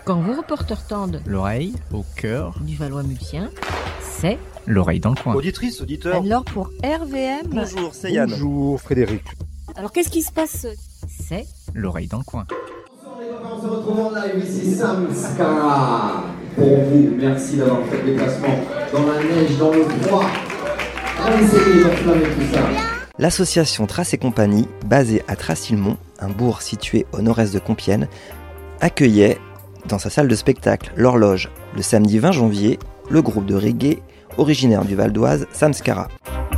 Quand vos reporters tendent l'oreille au cœur du Valois-Multien, c'est l'oreille dans le coin. Auditrice, auditeur. alors pour RVM. Bonjour, c'est Yann. Bonjour Frédéric. Alors qu'est-ce qui se passe? C'est l'oreille dans le coin. On se retrouve en live ici, Samskara. Pour vous, merci d'avoir fait le déplacement dans la neige, dans le froid. Allez, essayez d'enflammer tout ça. L'association Trace et Compagnie, basée à Tracilmont, un bourg situé au nord-est de Compiègne, accueillait dans sa salle de spectacle L'Horloge le samedi 20 janvier le groupe de reggae originaire du Val d'Oise, Samskara.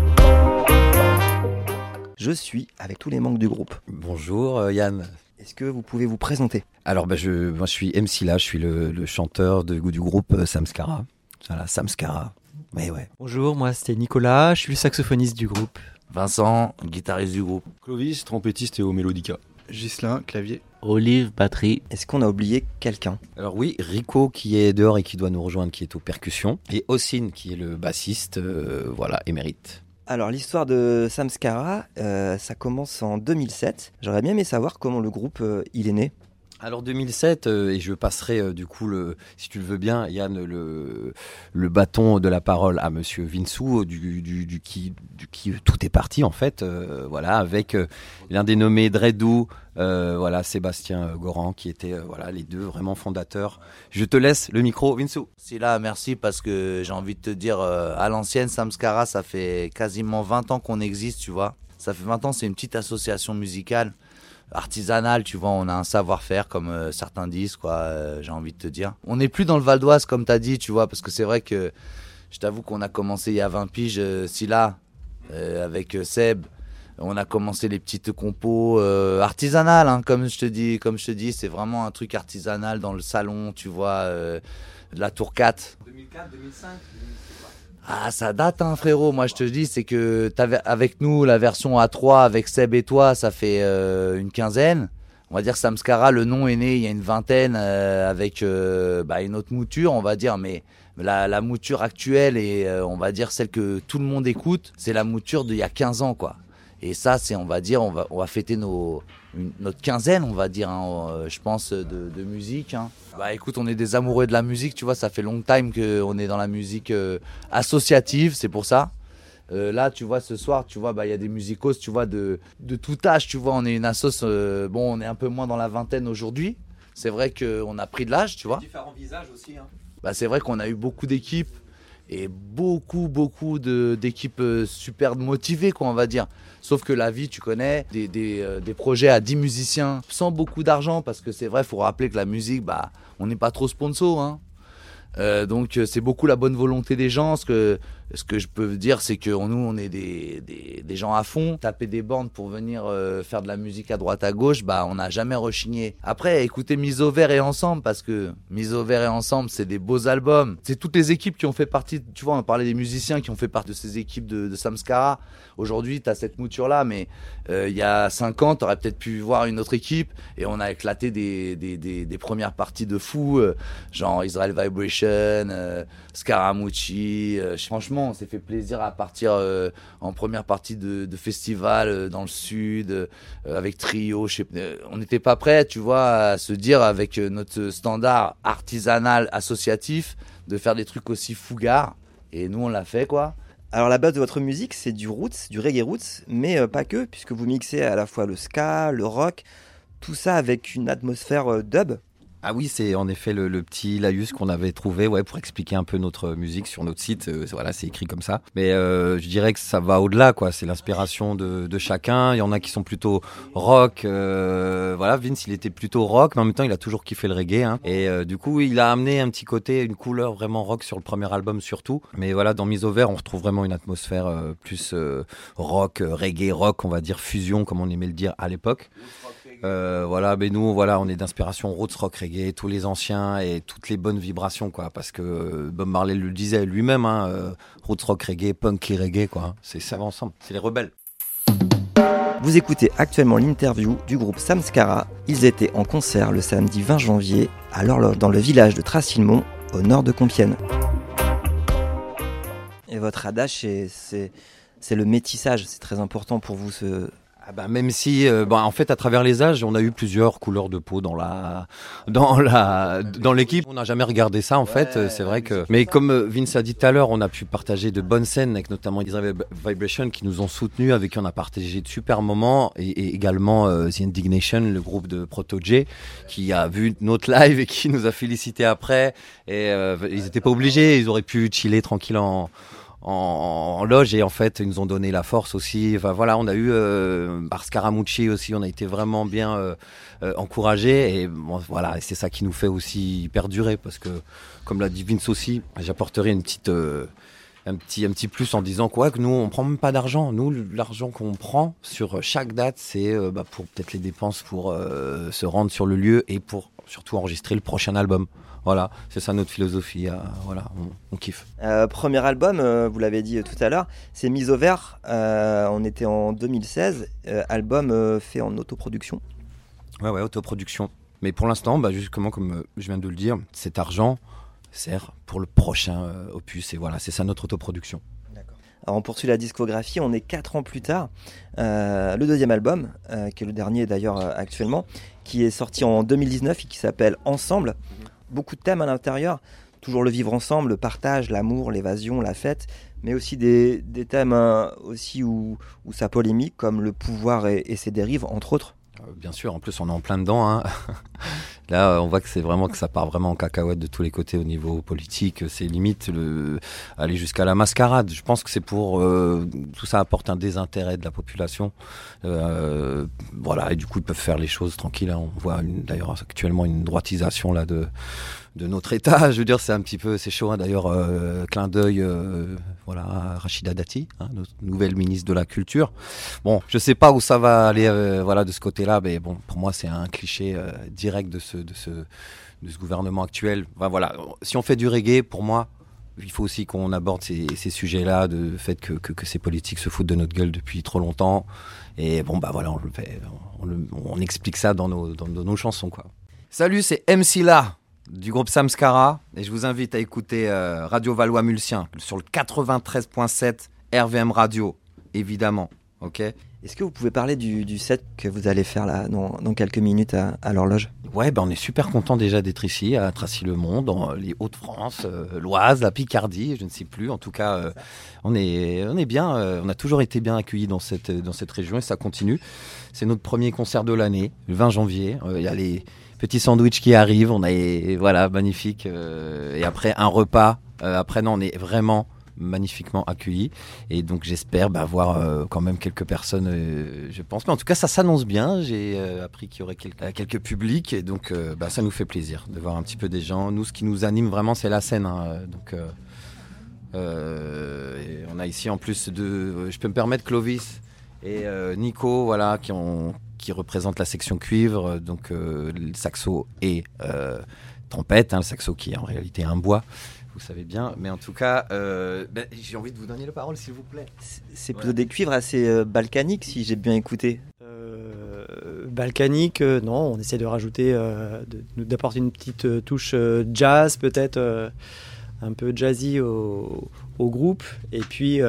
Je suis avec tous les membres du groupe. Bonjour Yann. Est-ce que vous pouvez vous présenter ? Alors moi je suis MC là, je suis le chanteur du groupe Samskara. Voilà, Samskara. Ouais. Bonjour, moi c'est Nicolas, je suis le saxophoniste du groupe. Vincent, guitariste du groupe. Clovis, trompettiste et au mélodica. Ghislain, clavier. Olive, batterie. Est-ce qu'on a oublié quelqu'un ? Alors oui, Rico qui est dehors et qui doit nous rejoindre, qui est aux percussions. Et Ossine qui est le bassiste, émérite. Alors l'histoire de Samskara, ça commence en 2007. J'aurais bien aimé savoir comment le groupe il est né. Alors 2007, et je passerai du coup, si tu le veux bien, Yann, le bâton de la parole à Monsieur Vinsou, du qui tout est parti en fait, avec l'un des nommés Dredou, Sébastien Goran, qui étaient les deux vraiment fondateurs. Je te laisse le micro, Vinsou. C'est là, merci, parce que j'ai envie de te dire, à l'ancienne, Samskara, ça fait quasiment 20 ans qu'on existe, tu vois. Ça fait 20 ans, c'est une petite association musicale. Artisanal, tu vois, on a un savoir-faire comme certains disent, j'ai envie de te dire. On n'est plus dans le Val d'Oise comme tu as dit, tu vois, parce que c'est vrai que je t'avoue qu'on a commencé il y a 20 piges, avec Seb, on a commencé les petites compos artisanales, hein, comme je te dis, c'est vraiment un truc artisanal dans le salon, tu vois, de la Tour 4. 2004, 2005 Ah, ça date, hein, frérot. Moi, je te dis, c'est que avec nous, la version A3, avec Seb et toi, ça fait une quinzaine. On va dire Samskara, le nom est né il y a une vingtaine, avec une autre mouture, on va dire. Mais la mouture actuelle et on va dire celle que tout le monde écoute, c'est la mouture d'il y a 15 ans, quoi. Et ça, c'est, on va dire, on va fêter notre quinzaine, on va dire, hein, je pense, de musique. Hein. Bah écoute, on est des amoureux de la musique, tu vois, ça fait long time qu'on est dans la musique associative, c'est pour ça. Là, tu vois, ce soir, tu vois, y a des musicos, tu vois, de tout âge, tu vois, on est une assoce, on est un peu moins dans la vingtaine aujourd'hui. C'est vrai qu'on a pris de l'âge, tu vois. Différents visages aussi, hein. C'est vrai qu'on a eu beaucoup d'équipes et beaucoup d'équipes super motivées, quoi, on va dire. Sauf que la vie, tu connais, des projets à 10 musiciens sans beaucoup d'argent, parce que c'est vrai, il faut rappeler que la musique, on n'est pas trop sponsor, hein. Donc c'est beaucoup la bonne volonté des gens. Ce que je peux dire, c'est que nous, on est des gens à fond. Taper des bandes pour venir faire de la musique à droite à gauche, on n'a jamais rechigné. Après, écoutez Mise au Vert et Ensemble, parce que Mise au Vert et Ensemble, c'est des beaux albums. C'est toutes les équipes qui ont fait partie, tu vois, on parlait des musiciens qui ont fait partie de ces équipes de Samskara. Aujourd'hui, tu as cette mouture-là, mais il y a 5 ans, tu aurais peut-être pu voir une autre équipe, et on a éclaté des premières parties de fous, genre Israel Vibration, Scaramucci. Franchement, on s'est fait plaisir à partir en première partie de festival dans le sud, avec Trio. On n'était pas prêts, tu vois, à se dire avec notre standard artisanal associatif de faire des trucs aussi fougards. Et nous, on l'a fait, quoi. Alors la base de votre musique, c'est du roots, du reggae roots, mais pas que, puisque vous mixez à la fois le ska, le rock, tout ça avec une atmosphère dub. Ah oui, c'est en effet le petit laïus qu'on avait trouvé pour expliquer un peu notre musique sur notre site. C'est écrit comme ça. Mais je dirais que ça va au-delà, quoi. C'est l'inspiration de chacun. Il y en a qui sont plutôt rock. Vince, il était plutôt rock, mais en même temps, il a toujours kiffé le reggae. Hein. Et du coup, il a amené un petit côté, une couleur vraiment rock sur le premier album surtout. Mais voilà, dans Mise au Vert, on retrouve vraiment une atmosphère plus rock, reggae, rock, on va dire fusion, comme on aimait le dire à l'époque. Mais nous, on est d'inspiration roots, rock, reggae, tous les anciens et toutes les bonnes vibrations, quoi, parce que Bob Marley le disait lui-même, hein, roots, rock, reggae, punk et reggae, quoi, ça va ensemble, c'est les rebelles. Vous écoutez actuellement l'interview du groupe Samskara. Ils étaient en concert le samedi 20 janvier à l'Horloge dans le village de Tracilmont, au nord de Compiègne. Et votre adage, c'est le métissage, c'est très important pour vous, Même si, en fait, à travers les âges, on a eu plusieurs couleurs de peau dans l'équipe. On n'a jamais regardé ça, en fait. C'est vrai que. Mais comme Vince a dit tout à l'heure, on a pu partager de bonnes scènes avec notamment Israel Vibration qui nous ont soutenus, avec qui on a partagé de super moments, et également The Indignation, le groupe de Proto-J, qui a vu notre live et qui nous a félicité après. Et ils n'étaient pas obligés, ils auraient pu chiller tranquille en loge, et en fait ils nous ont donné la force aussi. Enfin voilà, on a eu par Scaramucci aussi, on a été vraiment bien encouragés, et bon, voilà, et c'est ça qui nous fait aussi perdurer, parce que comme l'a dit Vince aussi, j'apporterai un petit plus en disant que nous on prend même pas d'argent. Nous, l'argent qu'on prend sur chaque date, c'est pour peut-être les dépenses pour se rendre sur le lieu et pour surtout enregistrer le prochain album. Voilà, c'est ça notre philosophie. Voilà, on kiffe. Premier album, vous l'avez dit tout à l'heure, c'est Mise au vert. On était en 2016. Album fait en autoproduction. Ouais, autoproduction. Mais pour l'instant, justement, comme je viens de le dire, cet argent sert pour le prochain opus. Et voilà, c'est ça notre autoproduction. D'accord. Alors on poursuit la discographie. On est 4 ans plus tard. Le deuxième album, qui est le dernier d'ailleurs actuellement, qui est sorti en 2019 et qui s'appelle Ensemble. Beaucoup de thèmes à l'intérieur, toujours le vivre ensemble, le partage, l'amour, l'évasion, la fête, mais aussi des thèmes aussi où ça polémique, comme le pouvoir et ses dérives, entre autres. Bien sûr, en plus on est en plein dedans, hein. Là on voit que ça part vraiment en cacahuète de tous les côtés au niveau politique. C'est limite aller jusqu'à la mascarade. Je pense que c'est pour tout ça apporte un désintérêt de la population, voilà, et du coup ils peuvent faire les choses tranquilles, hein. On voit d'ailleurs actuellement une droitisation là de notre État. Je veux dire, c'est chaud, hein. D'ailleurs, clin d'œil à Rachida Dati, hein, notre nouvelle ministre de la Culture. Bon, je sais pas où ça va aller de ce côté-là, mais bon, pour moi, c'est un cliché direct de ce gouvernement actuel. Voilà, si on fait du reggae, pour moi, il faut aussi qu'on aborde ces sujets-là, de fait que ces politiques se foutent de notre gueule depuis trop longtemps. Et bon, on le fait, on explique ça dans nos chansons, quoi. Salut, c'est MC La, du groupe Samskara, et je vous invite à écouter Radio Valois-Mulsien sur le 93.7 RVM Radio, évidemment. Ok. Est-ce que vous pouvez parler du set que vous allez faire là dans quelques minutes à l'horloge ? Ouais, on est super content déjà d'être ici à Tracy-le-Mont, dans les Hauts-de-France, l'Oise, la Picardie, je ne sais plus. En tout cas, on est bien. On a toujours été bien accueillis dans cette région, et ça continue. C'est notre premier concert de l'année, le 20 janvier. Il y a les petits sandwichs qui arrivent. Magnifique. Et après un repas. On est vraiment magnifiquement accueillis, et donc j'espère voir quand même quelques personnes, je pense, mais en tout cas ça s'annonce bien. J'ai appris qu'il y aurait quelques publics, et donc ça nous fait plaisir de voir un petit peu des gens. Nous, ce qui nous anime vraiment, c'est la scène, hein. Donc et on a ici en plus je peux me permettre, Clovis et Nico, voilà, qui représentent la section cuivre, donc le saxo et trompette, hein, le saxo qui est en réalité un bois, vous savez bien, mais en tout cas, j'ai envie de vous donner la parole, s'il vous plaît. C'est plutôt des cuivres assez balkaniques, si j'ai bien écouté. Balkanique, non, on essaie de rajouter, d'apporter une petite touche jazz, peut-être un peu jazzy au groupe, et puis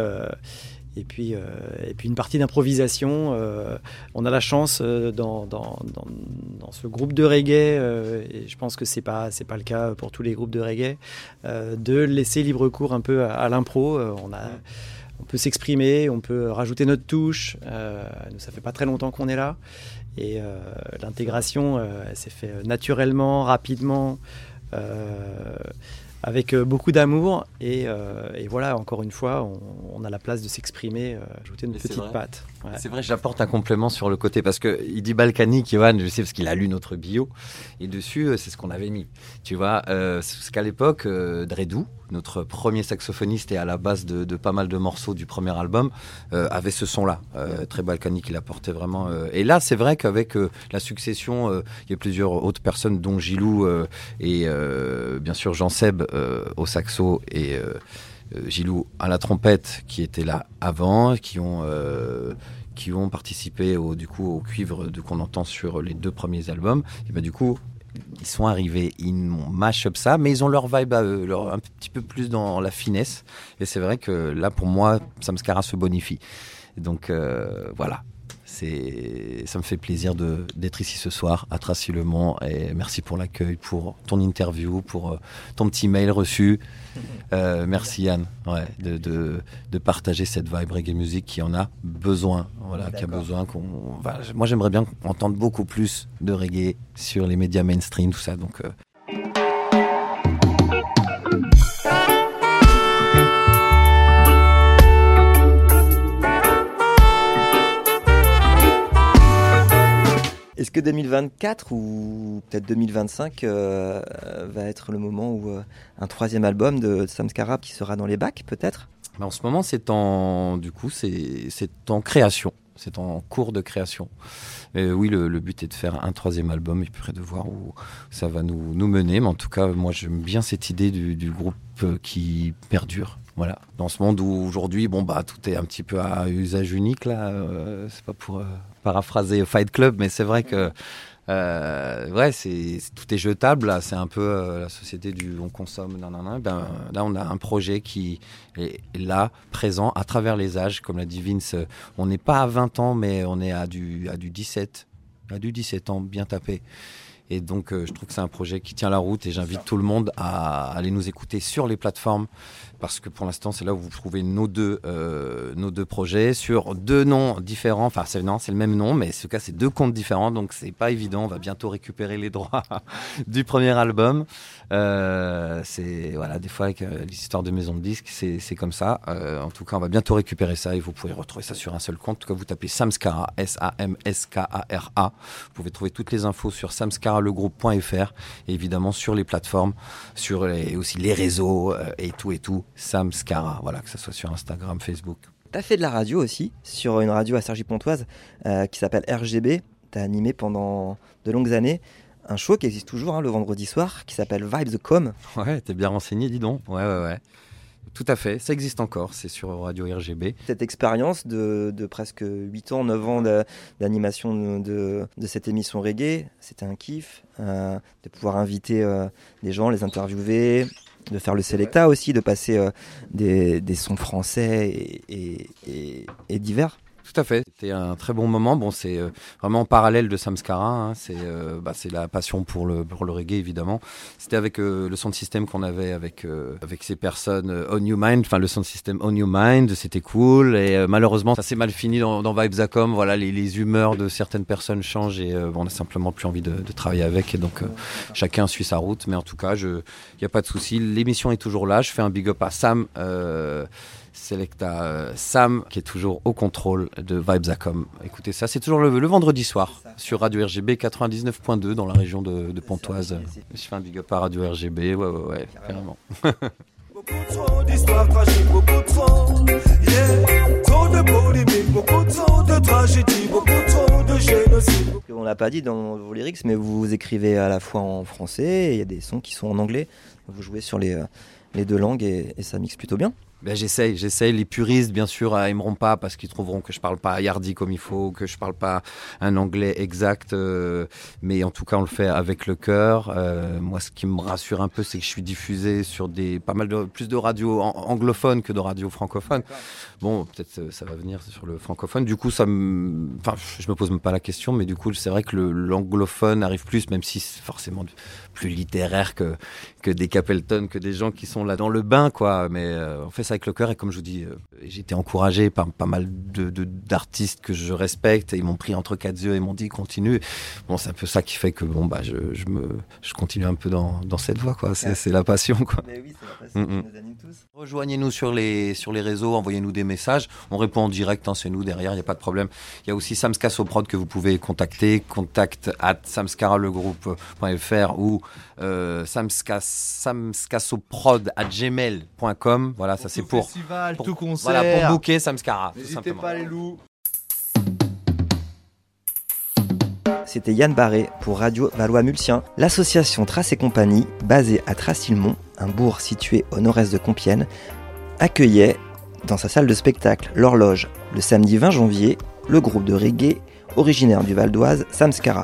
une partie d'improvisation. On a la chance dans ce groupe de reggae, et je pense que c'est pas le cas pour tous les groupes de reggae, de laisser libre cours un peu à l'impro. On peut s'exprimer, on peut rajouter notre touche. Nous, ça fait pas très longtemps qu'on est là, et l'intégration elle s'est fait naturellement, rapidement, avec beaucoup d'amour, et voilà, encore une fois, on a la place de s'exprimer, ajouter une petite patte. Ouais. C'est vrai, j'apporte un complément sur le côté, parce qu'il dit balkanique, Johan, je sais parce qu'il a lu notre bio, et dessus, c'est ce qu'on avait mis. Tu vois, parce qu'à l'époque, Dredou, notre premier saxophoniste et à la base de pas mal de morceaux du premier album, avait ce son-là, très balkanique, il apportait vraiment... Et là, c'est vrai qu'avec la succession, il y a plusieurs autres personnes, dont Gilou et bien sûr Jean-Seb au saxo, et Gilou à la trompette, qui était là avant, qui ont participé au cuivre qu'on entend sur les 2 premiers albums. Et du coup, ils sont arrivés, ils mash up ça, mais ils ont leur vibe à eux, un petit peu plus dans la finesse. Et c'est vrai que là, pour moi, Samskara se bonifie. Donc voilà, ça me fait plaisir d'être ici ce soir à Tracy-le-Mont, et merci pour l'accueil, pour ton interview, pour ton petit mail reçu. Merci Yann, de partager cette vibe reggae music qui en a besoin, qui a besoin moi j'aimerais bien entendre beaucoup plus de reggae sur les médias mainstream, tout ça, donc. Est-ce que 2024 ou peut-être 2025 va être le moment où un troisième album de Samskara qui sera dans les bacs, peut-être ? En ce moment, c'est en création. C'est en cours de création. Oui, le but est de faire un troisième album, et puis de voir où ça va nous mener. Mais en tout cas, moi, j'aime bien cette idée du groupe qui perdure. Voilà. Dans ce monde où aujourd'hui, tout est un petit peu à usage unique, là. C'est pas pour paraphraser Fight Club, mais c'est vrai que tout est jetable. Là, c'est un peu la société du on consomme. Là, on a un projet qui est là, présent, à travers les âges. Comme l'a dit Vince, on n'est pas à 20 ans, mais on est à du 17 ans, bien tapé. Et donc, je trouve que c'est un projet qui tient la route, et j'invite tout le monde à aller nous écouter sur les plateformes, parce que pour l'instant, c'est là où vous trouvez nos deux projets sur deux noms différents. Enfin, c'est le même nom, mais en tout cas, c'est deux comptes différents, donc c'est pas évident. On va bientôt récupérer les droits du premier album. Des fois, avec l'histoire de maison de disques, c'est comme ça. En tout cas, on va bientôt récupérer ça, et vous pouvez retrouver ça sur un seul compte. En tout cas, vous tapez Samskara, Samskara. Vous pouvez trouver toutes les infos sur samskaralegroupe.fr, et évidemment sur les plateformes, aussi les réseaux et tout. Samskara, que ce soit sur Instagram, Facebook. T'as fait de la radio aussi, sur une radio à Cergy-Pontoise qui s'appelle RGB. T'as animé pendant de longues années un show qui existe toujours, le vendredi soir, qui s'appelle Vibes.com. Ouais, t'es bien renseigné, dis donc. Ouais. Tout à fait, ça existe encore, c'est sur Radio RGB. Cette expérience de presque 8 ans, 9 ans d'animation de cette émission reggae, c'était un kiff, de pouvoir inviter des gens, les interviewer, de faire le Selecta aussi, de passer des sons français et divers. Tout à fait, c'était un très bon moment. Bon, c'est vraiment en parallèle de Samskara, c'est la passion pour le reggae, évidemment. C'était avec le sound system qu'on avait avec ces personnes On Your Mind, le sound system On Your Mind, c'était cool, et malheureusement ça s'est mal fini dans Vibes.com. Les humeurs de certaines personnes changent, et on n'a simplement plus envie de travailler avec, et donc chacun suit sa route. Mais en tout cas, il n'y a pas de souci, l'émission est toujours là. Je fais un big up à Sam Selecta, Sam, qui est toujours au contrôle de Vibes.com. Écoutez ça, c'est toujours le vendredi soir sur Radio RGB 99.2 dans la région de Pontoise. Je fais un big up à Radio RGB, ouais, carrément. Beaucoup trop d'histoires tragiques, beaucoup trop, trop de polémiques, beaucoup trop de tragédies, beaucoup trop de génocide. On l'a pas dit dans vos lyrics, mais vous écrivez à la fois en français, et il y a des sons qui sont en anglais. Vous jouez sur les deux langues, et ça mixe plutôt bien. J'essaye. Les puristes, bien sûr, aimeront pas, parce qu'ils trouveront que je parle pas yardi comme il faut, que je parle pas un anglais exact. Mais en tout cas, on le fait avec le cœur. Moi, ce qui me rassure un peu, c'est que je suis diffusé sur plus de radios anglophones que de radios francophones. Bon, peut-être ça va venir sur le francophone. Du coup, je me pose même pas la question, mais du coup, c'est vrai que l'anglophone arrive plus, même si c'est forcément plus littéraire que des Capleton, que des gens qui sont là dans le bain, quoi. Mais on fait ça avec le cœur, et comme je vous dis, j'ai été encouragé par pas mal d'artistes que je respecte, et ils m'ont pris entre quatre yeux et m'ont dit continue. Bon, c'est un peu ça qui fait que je continue un peu dans cette voie, quoi. C'est la passion, quoi. Mais oui, c'est la passion qui nous anime tous. Rejoignez-nous sur les réseaux, envoyez-nous des messages, on répond en direct, c'est nous derrière, il n'y a pas de problème. Il y a aussi Samskasoprod que vous pouvez contacter, contact@samskaralegroupe.fr ou samskasoprod@gmail.com. Voilà, ça c'est pour festival, tout concert. Voilà, pour booker Samskara. N'hésitez pas, les loups. C'était Yann Barré pour Radio Valois-Mulsien. L'association Trace et Compagnie, basée à Tracy-le-Mont, un bourg situé au nord-est de Compiègne, accueillait dans sa salle de spectacle L'Horloge le samedi 20 janvier le groupe de reggae originaire du Val d'Oise, Samskara.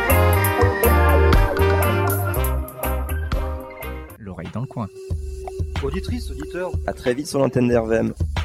L'oreille dans le coin. auditrices, auditeurs. À très vite sur l'antenne d'RVM.